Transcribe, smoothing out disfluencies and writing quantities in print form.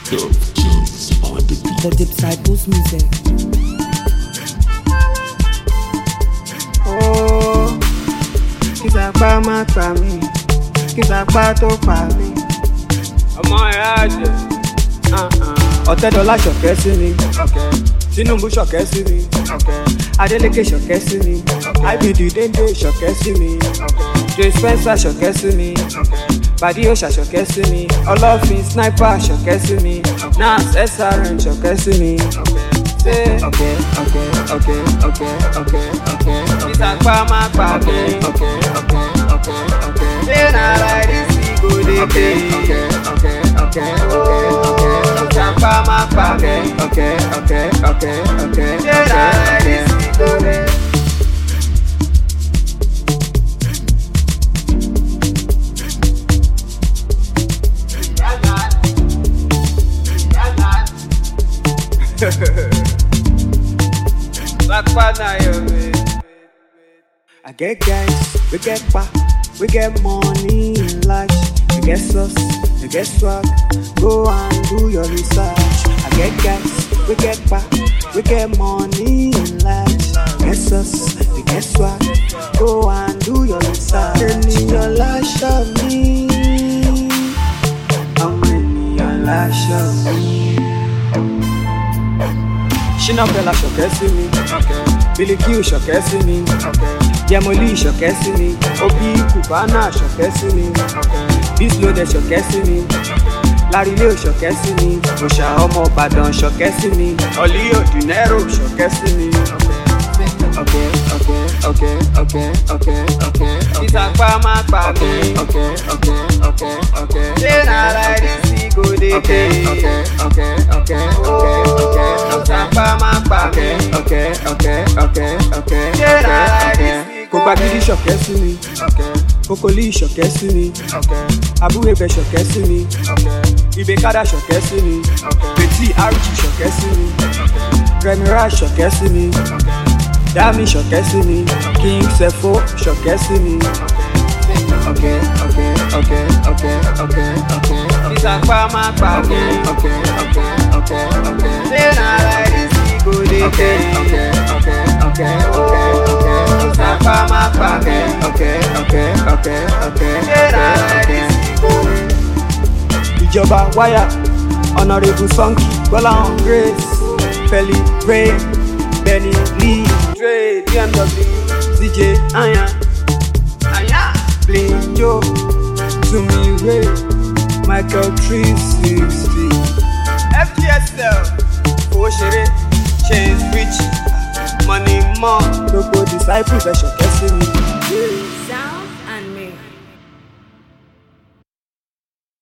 The Disciples music. Oh, kìsàpá má pa mí, kìsàpá tó pa mí. Ọmọ ìyá àjẹ́. Ọ̀tẹ́dọ́lá ṣọ̀kẹ́ sí mi. Tinubu ṣọ̀kẹ́ sí mi. Adeleke ṣọ̀kẹ́ sí mi. IBD Dende ṣọ̀kẹ́ sí mi. Joe Spencer ṣọ̀kẹ́ sí mi. Badi Osha ṣọ̀kẹ́ sí mi. Ọlọ́fin Sniper ṣọ̀kẹ́ sí mi. Nas SRM ṣọ̀kẹ́ sí mi. Say okay. Kìsàpá má pa mí. Say na like this we go dey play. Kìsàpá má pa mí. Say na like this we go dey. I get guys, we get pa, we get money in large, we get sauce, we get swag, go and do your research. I get guys, we get pa, we get money in large, we get sauce, we get swag, go and do your research. In your lash of me, I'm in your lash of me. Shina Bella ṣọ̀kẹ́ sí mi, Billy Q ṣọ̀kẹ́ sí mi, Yemoli ṣọ̀kẹ́ sí mi, Obi Cubana ṣọ̀kẹ́ sí mi, Bisloaded ṣọ̀kẹ́ sí mi, Larile ṣọ̀kẹ́ sí mi, Òṣà ọmọ Ìbàdàn ṣọ̀kẹ́ sí mi, Oli Odinero ṣọ̀kẹ́ sí mi. Kìsàpá má pa mí. Say na like this we go dey play. Kìsàpá má pa mí. Say na like this we go dey. Kògbàgìdì ṣọ̀kẹ́ sí mi. Kòkòlì ṣọ̀kẹ́ sí mi. Abúwébẹ̀ ṣọ̀kẹ́ sí mi. Ìbékádà ṣọ̀kẹ́ sí mi. Betty Archie ṣọ̀kẹ́ sí mi. Remira ṣọ̀kẹ́ sí mi. Dami ṣọ̀kẹ́ sí mi. King Sefo ṣọ̀kẹ́ sí mi. Kìsàpá má pa mí. Say na like this we go dey play. Kìsàpá má pa mí. Say na like this we go dey. Ìjọba wáyà, Honourable Funky, Gbọ́láhàn Grace, Feli Ray, Benny Lee, Dre, BMW, ZJ, Aya, Blinjo, Tumi Ray, Michael 360, FGSL, Fowóṣeré, Chase Rich, Money More, gbogbo Disciples ẹ ṣọ̀kẹ́ sí mi.